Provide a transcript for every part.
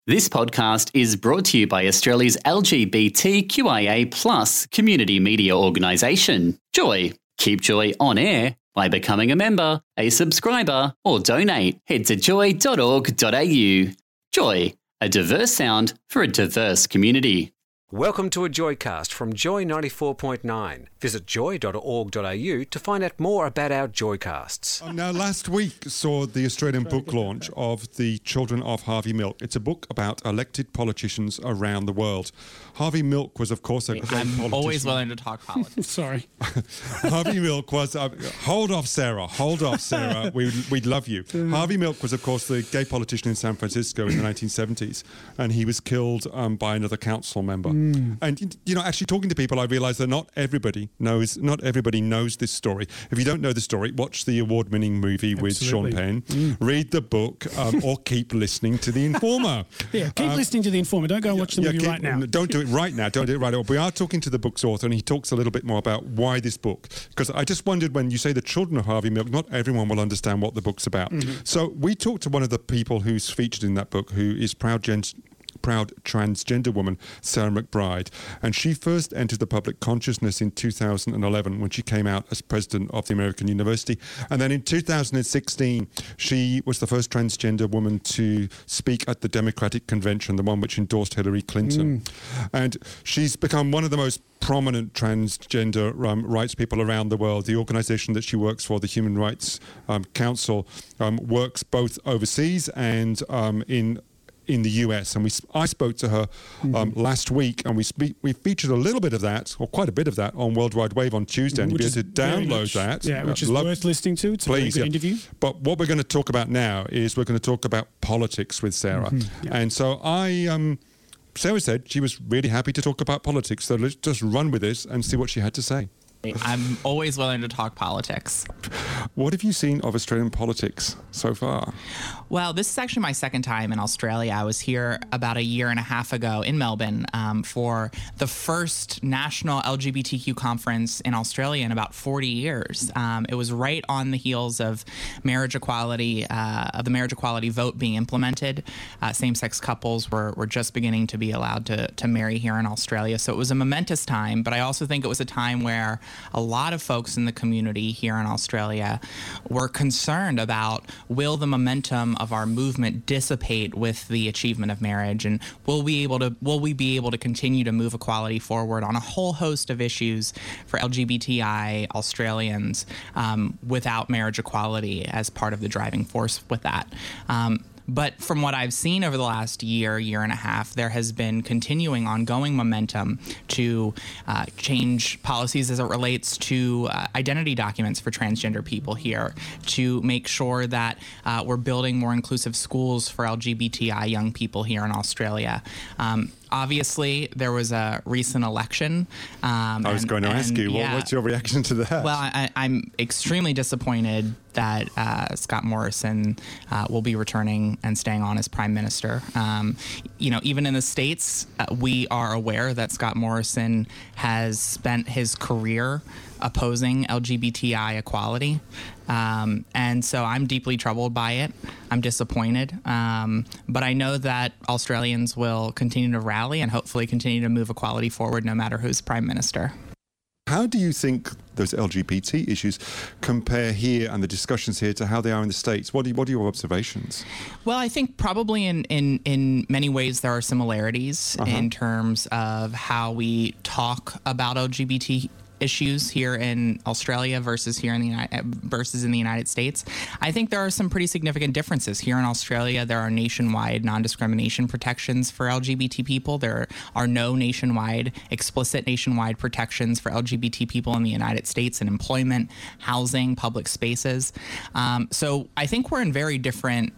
This podcast is brought to you by Australia's LGBTQIA+ community media organisation, Joy. Keep Joy on air by becoming a member, a subscriber, or donate. Head to joy.org.au. Joy, a diverse sound for a diverse community. Welcome to a Joycast from Joy 94.9. Visit joy.org.au to find out more about our Joycasts. Now, last week saw the Australian book launch of The Children of Harvey Milk. It's a book about elected politicians around the world. Harvey Milk was, of course, a great politician. I'm always willing to talk politics. Sorry. Harvey Milk was... hold off, Sarah. Hold off, Sarah. We'd love you. Harvey Milk was, of course, the gay politician in San Francisco in the 1970s, and he was killed by another council member. And, you know, actually talking to people, I realised that not everybody knows this story. If you don't know the story, watch the award-winning movie with Sean Penn, read the book, or keep listening to The Informer. Yeah, keep listening to The Informer. Don't go and watch the movie right now. Don't do it right now. Don't do it right now. We are talking to the book's author, and he talks a little bit more about why this book. Because I just wondered, when you say The Children of Harvey Milk, not everyone will understand what the book's about. So we talked to one of the people who's featured in that book, who is proud transgender woman, Sarah McBride, and she first entered the public consciousness in 2011 when she came out as president of the American University, and then in 2016 she was the first transgender woman to speak at the Democratic Convention, the one which endorsed Hillary Clinton. And she's become one of the most prominent transgender rights people around the world. The organisation that she works for, the Human Rights Council, works both overseas and in the US, and I spoke to her last week, and we featured a little bit of that, or quite a bit of that, on Worldwide Wave on Tuesday, and you'll be able to download that. Yeah, which is worth listening to. It's a very good interview. But what we're going to talk about now is we're going to talk about politics with Sarah. And so Sarah said she was really happy to talk about politics, so let's just run with this and see what she had to say. I'm always willing to talk politics. What have you seen of Australian politics so far? Well, this is actually my second time in Australia. I was here about a year and a half ago in Melbourne for the first national LGBTQ conference in Australia in about 40 years. It was right on the heels of marriage equality, of the marriage equality vote being implemented. Same-sex couples were just beginning to be allowed to marry here in Australia. So it was a momentous time, but I also think it was a time where a lot of folks in the community here in Australia were concerned about, will the momentum of our movement dissipate with the achievement of marriage, and will we be able to continue to move equality forward on a whole host of issues for LGBTI Australians without marriage equality as part of the driving force with that. But from what I've seen over the last year and a half, there has been continuing ongoing momentum to change policies as it relates to identity documents for transgender people here, to make sure that we're building more inclusive schools for LGBTI young people here in Australia. Obviously, there was a recent election. I was going to ask you, what's your reaction to that? Well, I'm extremely disappointed that Scott Morrison will be returning and staying on as Prime Minister. Even in the States, we are aware that Scott Morrison has spent his career opposing LGBTI equality. And so I'm deeply troubled by it. I'm disappointed. But I know that Australians will continue to rally and hopefully continue to move equality forward no matter who's Prime Minister. How do you think those LGBT issues compare here and the discussions here to how they are in the States? What are your observations? Well, I think probably in many ways there are similarities in terms of how we talk about LGBT issues here in Australia versus in the United States. I think there are some pretty significant differences. Here in Australia, there are nationwide non-discrimination protections for LGBT people. There are no explicit nationwide protections for LGBT people in the United States in employment, housing, public spaces. So I think we're in very different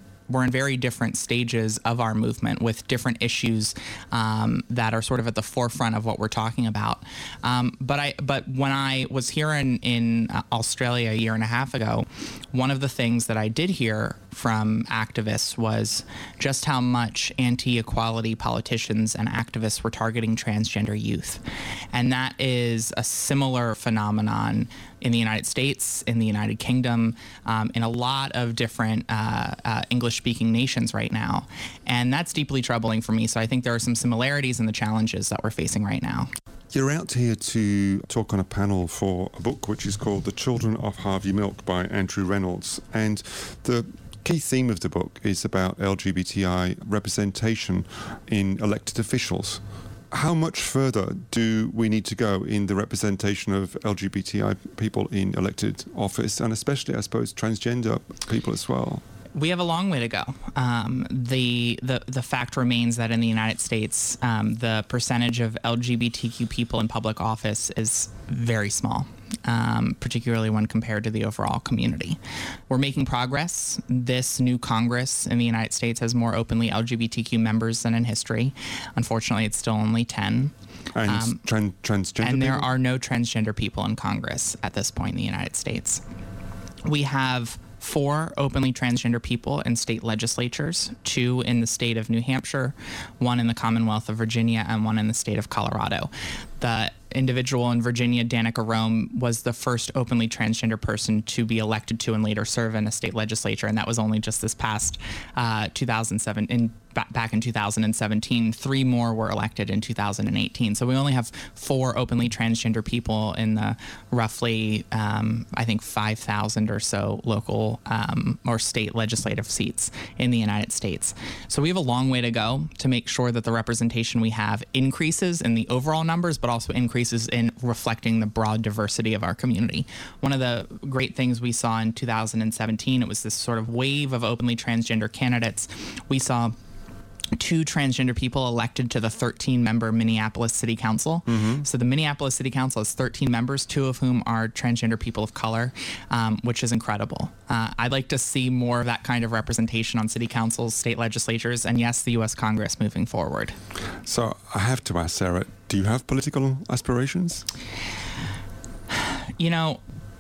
stages of our movement with different issues that are sort of at the forefront of what we're talking about. But when I was here in Australia a year and a half ago, one of the things that I did hear from activists was just how much anti-equality politicians and activists were targeting transgender youth. And that is a similar phenomenon in the United States, in the United Kingdom, in a lot of different English-speaking nations right now. And that's deeply troubling for me. So I think there are some similarities in the challenges that we're facing right now. You're out here to talk on a panel for a book which is called The Children of Harvey Milk by Andrew Reynolds. And the key theme of the book is about LGBTI representation in elected officials. How much further do we need to go in the representation of LGBTI people in elected office, and especially, I suppose, transgender people as well? We have a long way to go. The fact remains that in the United States, the percentage of LGBTQ people in public office is very small, particularly when compared to the overall community. We're making progress. This new Congress in the United States has more openly LGBTQ members than in history. Unfortunately, it's still only 10. And transgender And there people? are no transgender people in Congress at this point in the United States. We have 4 openly transgender people in state legislatures, 2 in the state of New Hampshire, 1 in the Commonwealth of Virginia, and 1 in the state of Colorado. The individual in Virginia, Danica Rome, was the first openly transgender person to be elected to and later serve in a state legislature, and that was only just this past 2007. Back in 2017, 3 more were elected in 2018. So we only have 4 openly transgender people in the roughly, I think, 5,000 or so local or state legislative seats in the United States. So we have a long way to go to make sure that the representation we have increases in the overall numbers, but also increases in reflecting the broad diversity of our community. One of the great things we saw in 2017, it was this sort of wave of openly transgender candidates. We saw 2 transgender people elected to the 13-member Minneapolis City Council. So the Minneapolis City Council has 13 members, 2 of whom are transgender people of color, which is incredible. I'd like to see more of that kind of representation on city councils, state legislatures, and yes, the U.S. Congress moving forward. So I have to ask, Sarah, do you have political aspirations? You know,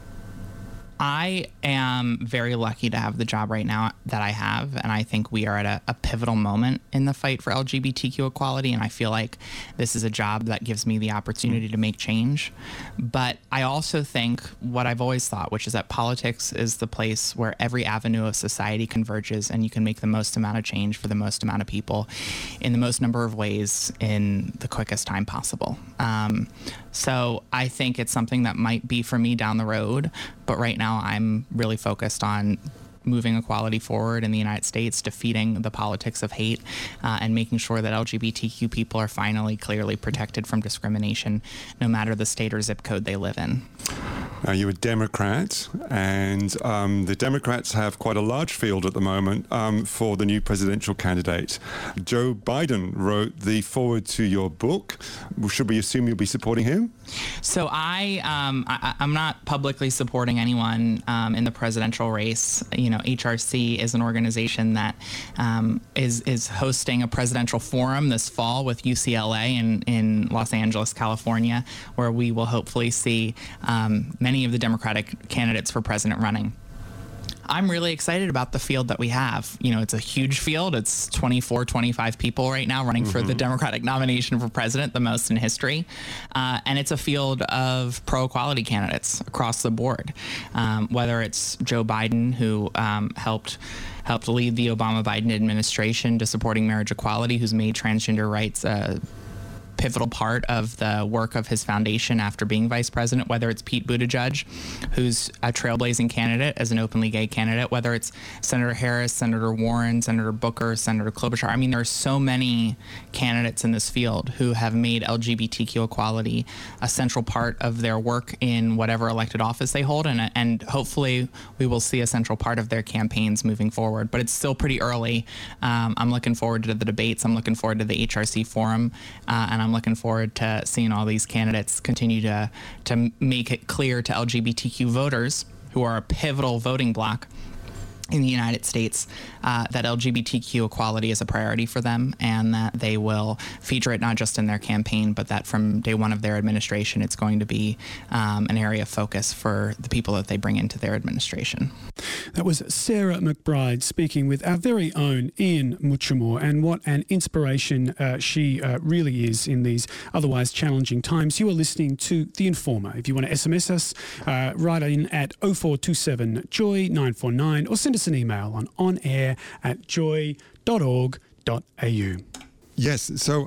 I am very lucky to have the job right now that I have, and I think we are at a pivotal moment in the fight for LGBTQ equality, and I feel like this is a job that gives me the opportunity to make change. But I also think what I've always thought, which is that politics is the place where every avenue of society converges, and you can make the most amount of change for the most amount of people in the most number of ways in the quickest time possible. So I think it's something that might be for me down the road, but right now I'm really focused on moving equality forward in the United States, defeating the politics of hate, and making sure that LGBTQ people are finally clearly protected from discrimination, no matter the state or zip code they live in. Now, you're a Democrat, and the Democrats have quite a large field at the moment for the new presidential candidate. Joe Biden wrote the foreword to your book. Should we assume you'll be supporting him? So I'm not publicly supporting anyone in the presidential race. You know, HRC is an organization that is hosting a presidential forum this fall with UCLA in Los Angeles, California, where we will hopefully see many of the Democratic candidates for president running. I'm really excited about the field that we have. You know, it's a huge field. It's 24, 25 people right now running for the Democratic nomination for president, the most in history. And it's a field of pro-equality candidates across the board, whether it's Joe Biden, who helped lead the Obama-Biden administration to supporting marriage equality, who's made transgender rights a pivotal part of the work of his foundation after being vice president, whether it's Pete Buttigieg, who's a trailblazing candidate as an openly gay candidate, whether it's Senator Harris, Senator Warren, Senator Booker, Senator Klobuchar. I mean, there are so many candidates in this field who have made LGBTQ equality a central part of their work in whatever elected office they hold, and hopefully we will see a central part of their campaigns moving forward. But it's still pretty early. I'm looking forward to the debates. I'm looking forward to the HRC forum, and I'm looking forward to seeing all these candidates continue to make it clear to LGBTQ voters, who are a pivotal voting bloc, in the United States that LGBTQ equality is a priority for them, and that they will feature it not just in their campaign, but that from day one of their administration, it's going to be an area of focus for the people that they bring into their administration. That was Sarah McBride speaking with our very own Ian Muchamore, and what an inspiration she really is in these otherwise challenging times. You are listening to The Informer. If you want to SMS us, write in at 0427 Joy 949 or send us an email on air@joy.org.au. Yes, so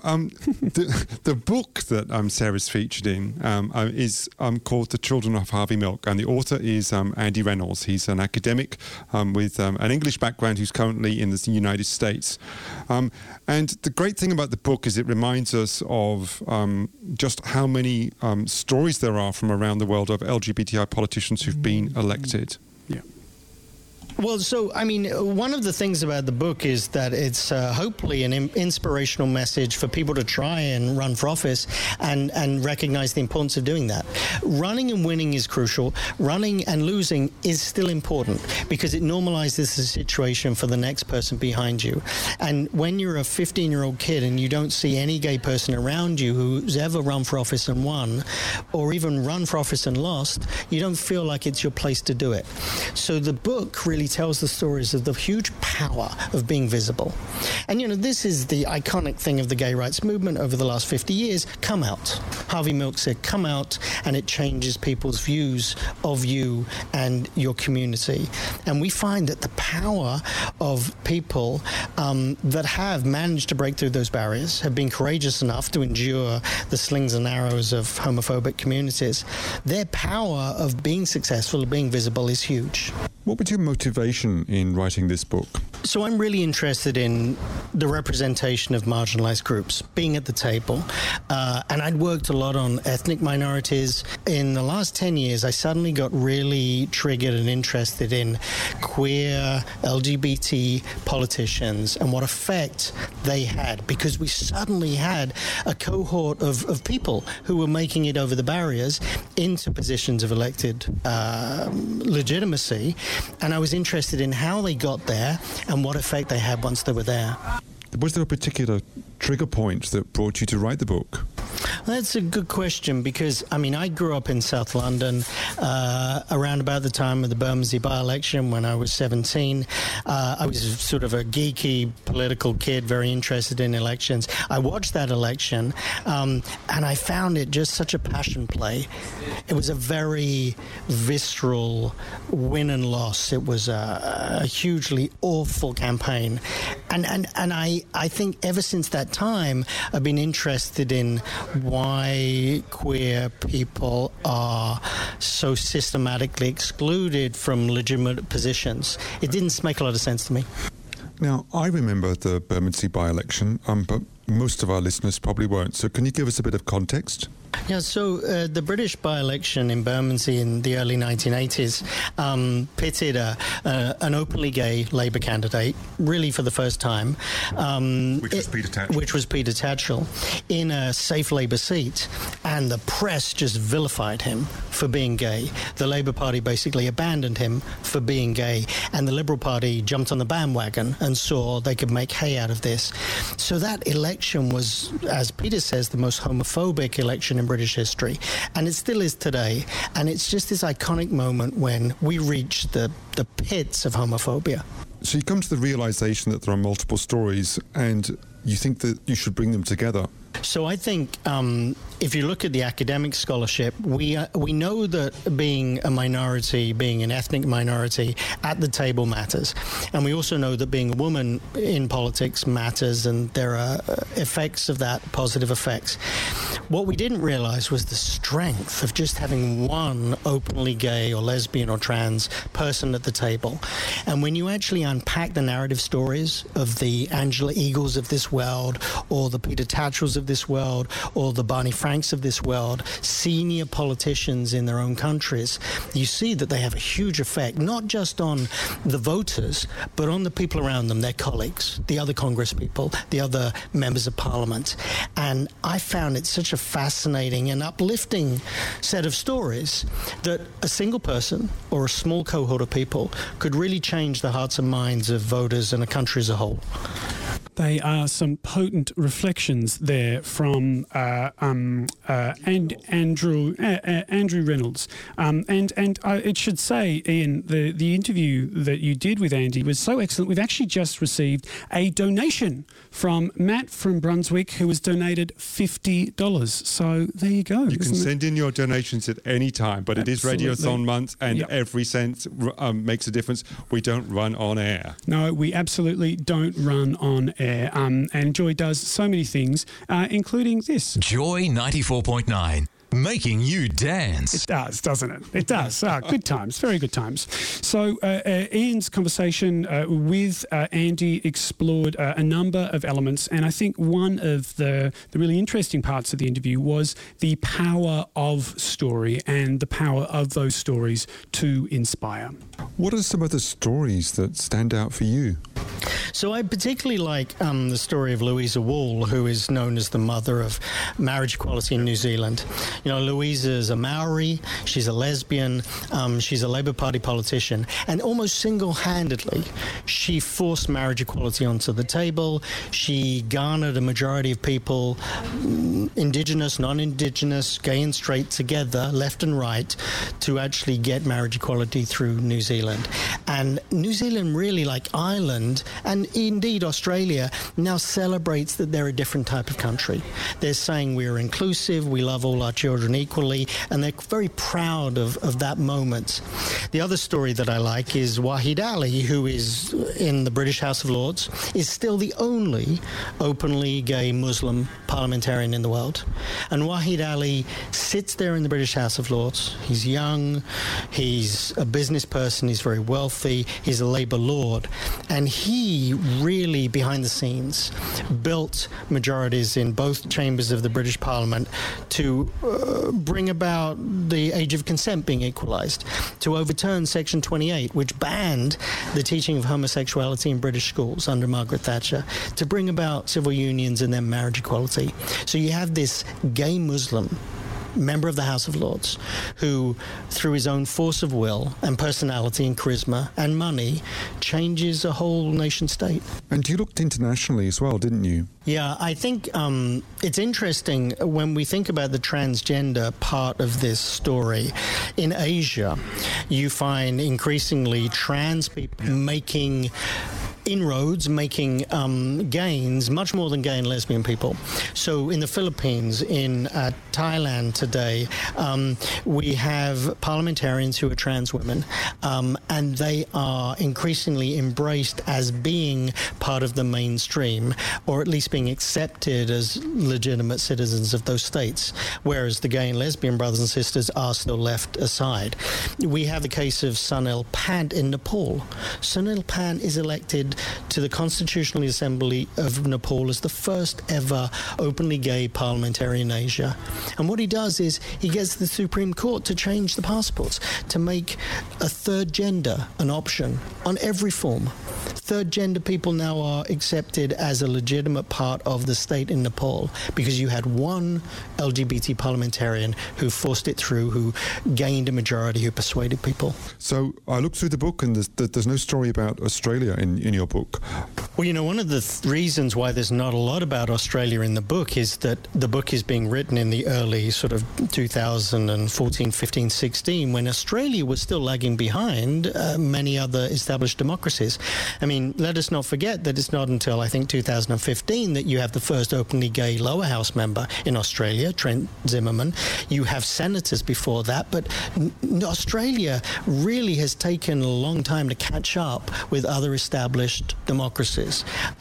the book that Sarah's featured in is called The Children of Harvey Milk, and the author is Andy Reynolds. He's an academic with an English background who's currently in the United States. And the great thing about the book is it reminds us of just how many stories there are from around the world of LGBTI politicians who've been elected. Yeah. Well, so, I mean, one of the things about the book is that it's hopefully an inspirational message for people to try and run for office and recognize the importance of doing that. Running and winning is crucial. Running and losing is still important because it normalizes the situation for the next person behind you. And when you're a 15-year-old kid and you don't see any gay person around you who's ever run for office and won, or even run for office and lost, you don't feel like it's your place to do it. So the book really tells the stories of the huge power of being visible. And, you know, this is the iconic thing of the gay rights movement over the last 50 years. Come out. Harvey Milk said, come out, and it changes people's views of you and your community. And we find that the power of people that have managed to break through those barriers, have been courageous enough to endure the slings and arrows of homophobic communities, their power of being successful, of being visible is huge. What was your motivation in writing this book? So I'm really interested in the representation of marginalized groups, being at the table. And I'd worked a lot on ethnic minorities. In the last 10 years, I suddenly got really triggered and interested in queer, LGBT politicians and what effect they had, because we suddenly had a cohort of people who were making it over the barriers into positions of elected legitimacy. And I was interested in how they got there and what effect they had once they were there. Was there a particular trigger point that brought you to write the book? That's a good question because, I mean, I grew up in South London around about the time of the Bermondsey by-election when I was 17. I was sort of a geeky political kid, very interested in elections. I watched that election and I found it just such a passion play. It was a very visceral win and loss. It was a hugely awful campaign. And I think ever since that time, I've been interested in why queer people are so systematically excluded from legitimate positions. It didn't make a lot of sense to me. Now, I remember the Bermondsey by-election, but most of our listeners probably won't. So can you give us a bit of context? Yeah, so the British by-election in Bermondsey in the early 1980s pitted an openly gay Labour candidate, really for the first time. Which was Peter Tatchell. In a safe Labour seat, and the press just vilified him for being gay. The Labour Party basically abandoned him for being gay, and the Liberal Party jumped on the bandwagon and saw they could make hay out of this. So that election was, as Peter says, the most homophobic election in British history, and it still is today. And it's just this iconic moment when we reach the pits of homophobia. So you come to the realization that there are multiple stories and you think that you should bring them together. So I think if you look at the academic scholarship, we know that being a minority, being an ethnic minority at the table matters. And we also know that being a woman in politics matters, and there are effects of that, positive effects. What we didn't realize was the strength of just having one openly gay or lesbian or trans person at the table. And when you actually unpack the narrative stories of the Angela Eagles of this world, or the Peter Tatchells of this world, or the Barney Franks of this world, senior politicians in their own countries, you see that they have a huge effect, not just on the voters, but on the people around them, their colleagues, the other Congress people, the other members of Parliament. And I found it such a fascinating and uplifting set of stories that a single person or a small cohort of people could really change the hearts and minds of voters and a country as a whole. They are some potent reflections there from Andrew Reynolds. And it should say, Ian, the interview that you did with Andy was so excellent. We've actually just received a donation from Matt from Brunswick, who has donated $50. So there you go. You can send in your donations at any time, but Absolutely. It is Radiothon month, and Yep. every cent makes a difference. We don't run on air. No, we absolutely don't run on air. And Joy does so many things, including this. Joy 94.9. Making you dance. It does, doesn't it? It does. Good times, very good times. So Ian's conversation with Andy explored a number of elements, and I think one of the really interesting parts of the interview was the power of story and the power of those stories to inspire. What are some of the stories that stand out for you? So I particularly like the story of Louisa Wall, who is known as the mother of marriage equality in New Zealand. You know, Louisa is a Maori, she's a lesbian, she's a Labour Party politician, and almost single-handedly, she forced marriage equality onto the table. She garnered a majority of people, Indigenous, non-Indigenous, gay and straight together, left and right, to actually get marriage equality through New Zealand. And New Zealand, really like Ireland, and indeed Australia, now celebrates that they're a different type of country. They're saying we're inclusive, we love all our children equally, and they're very proud of that moment. The other story that I like is Wahid Ali, who is in the British House of Lords, is still the only openly gay Muslim parliamentarian in the world. And Wahid Ali sits there in the British House of Lords. He's young, he's a business person, he's very wealthy, he's a Labour Lord, and he really, behind the scenes, built majorities in both chambers of the British Parliament to bring about the age of consent being equalised, to overturn Section 28, which banned the teaching of homosexuality in British schools under Margaret Thatcher, to bring about civil unions and then marriage equality. So you have this gay Muslim member of the House of Lords who, through his own force of will and personality and charisma and money, changes a whole nation state. And you looked internationally as well, didn't you? Yeah, I think it's interesting when we think about the transgender part of this story. In Asia, you find increasingly trans people making inroads, making gains, much more than gay and lesbian people. So in the Philippines, in Thailand today, we have parliamentarians who are trans women, and they are increasingly embraced as being part of the mainstream, or at least being accepted as legitimate citizens of those states, whereas the gay and lesbian brothers and sisters are still left aside. We have the case of Sunil Pant in Nepal. Sunil Pant is elected to the Constitutional Assembly of Nepal as the first ever openly gay parliamentarian in Asia. And what he does is he gets the Supreme Court to change the passports, to make a third gender an option on every form. Third gender people now are accepted as a legitimate part of the state in Nepal because you had one LGBT parliamentarian who forced it through, who gained a majority, who persuaded people. So I looked through the book and there's no story about Australia in your book. Well, you know, one of the reasons why there's not a lot about Australia in the book is that the book is being written in the early sort of 2014, 15, 16, when Australia was still lagging behind many other established democracies. I mean, let us not forget that it's not until, I think, 2015 that you have the first openly gay lower house member in Australia, Trent Zimmerman. You have senators before that, but Australia really has taken a long time to catch up with other established democracies.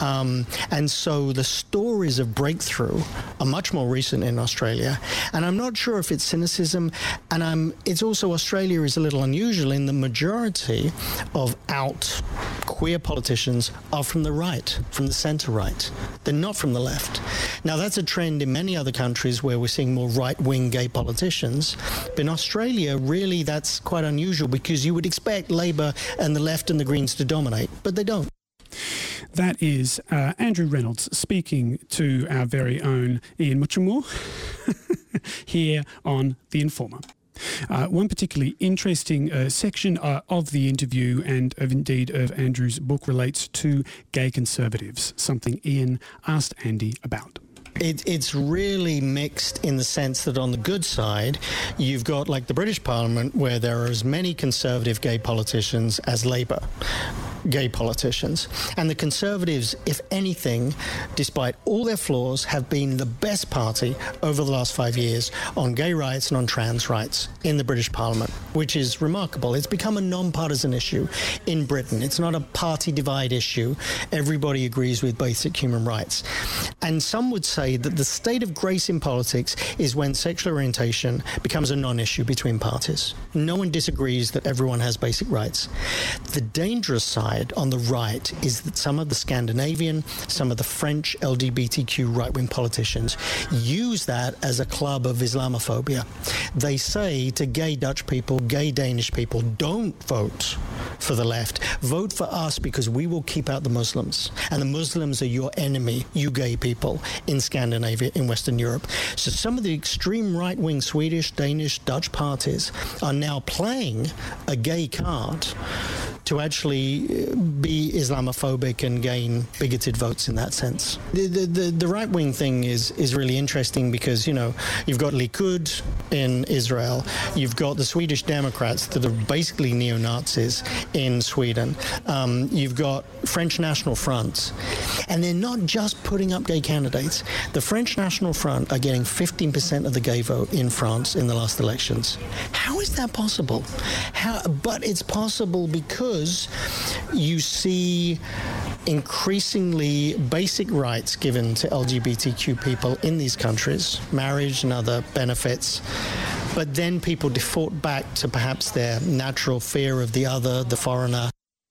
And so the stories of breakthrough are much more recent in Australia. And I'm not sure if it's cynicism, and it's also Australia is a little unusual in the majority of queer politicians are from the right, from the centre right. They're not from the left. Now, that's a trend in many other countries where we're seeing more right-wing gay politicians. But in Australia, really, that's quite unusual because you would expect Labor and the left and the Greens to dominate, but they don't. That is Andrew Reynolds speaking to our very own Ian Muchamore here on The Informer. One particularly interesting section of the interview and of Andrew's book relates to gay conservatives, something Ian asked Andy about. It's really mixed in the sense that on the good side, you've got like the British Parliament where there are as many conservative gay politicians as Labour gay politicians. And the Conservatives, if anything, despite all their flaws, have been the best party over the last 5 years on gay rights and on trans rights in the British Parliament, which is remarkable. It's become a non-partisan issue in Britain. It's not a party divide issue. Everybody agrees with basic human rights. And some would say that the state of grace in politics is when sexual orientation becomes a non-issue between parties. No one disagrees that everyone has basic rights. The dangerous side on the right is that some of the Scandinavian, some of the French LGBTQ right-wing politicians use that as a club of Islamophobia. They say to gay Dutch people, gay Danish people, don't vote for the left. Vote for us because we will keep out the Muslims. And the Muslims are your enemy, you gay people, in Scandinavia, in Western Europe. So some of the extreme right-wing Swedish, Danish, Dutch parties are now playing a gay card to actually be Islamophobic and gain bigoted votes in that sense. The right-wing thing is really interesting because, you know, you've got Likud in Israel, you've got the Swedish Democrats that are basically neo-Nazis in Sweden, you've got French National Front, and they're not just putting up gay candidates. The French National Front are getting 15% of the gay vote in France in the last elections. How is that possible? But it's possible because you see increasingly basic rights given to LGBTQ people in these countries, marriage and other benefits, but then people default back to perhaps their natural fear of the other, the foreigner.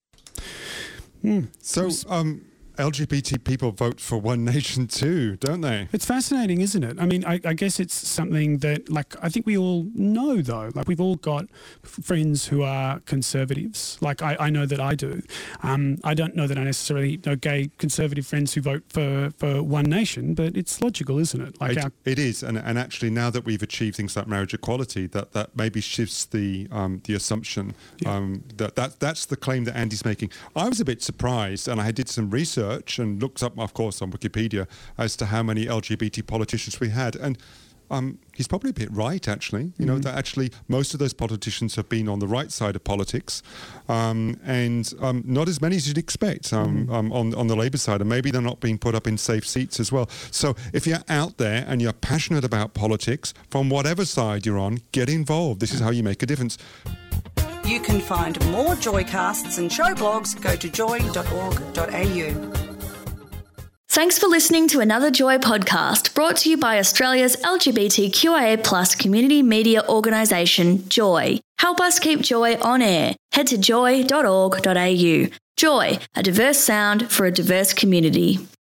So, LGBT people vote for One Nation too, don't they? It's fascinating, isn't it? I mean, I guess it's something that, like, I think we all know, though. Like, we've all got friends who are conservatives. Like, I know that I do. I don't know that I necessarily know gay conservative friends who vote for One Nation, but it's logical, isn't it? Like it is, and actually, now that we've achieved things like marriage equality, that maybe shifts the assumption that's the claim that Andy's making. I was a bit surprised, and I did some research and looked up, of course, on Wikipedia as to how many LGBT politicians we had. And he's probably a bit right, actually. You know, that actually most of those politicians have been on the right side of politics, and not as many as you'd expect on the Labour side. And maybe they're not being put up in safe seats as well. So if you're out there and you're passionate about politics, from whatever side you're on, get involved. This is how you make a difference. You can find more Joycasts and show blogs. Go to joy.org.au. Thanks for listening to another Joy podcast brought to you by Australia's LGBTQIA+ community media organisation, Joy. Help us keep Joy on air. Head to joy.org.au. Joy, a diverse sound for a diverse community.